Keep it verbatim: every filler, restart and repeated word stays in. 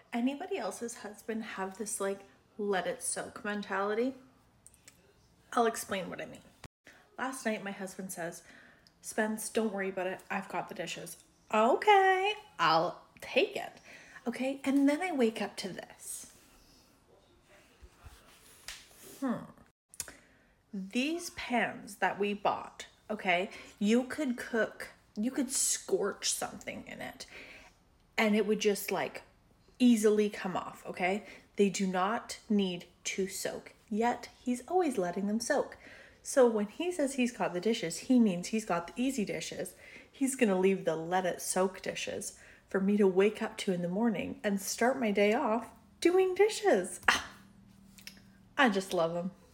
Anybody else's husband have this like let it soak mentality? I'll explain what I mean. Last night my husband says, Spence, don't worry about it. I've got the dishes. Okay, I'll take it. Okay, and then I wake up to this. Hmm. These pans that we bought, okay, you could cook, you could scorch something in it and it would just like easily come off, okay? They do not need to soak, yet he's always letting them soak. So when he says he's got the dishes, he means he's got the easy dishes. He's gonna leave the let it soak dishes for me to wake up to in the morning and start my day off doing dishes. I just love him.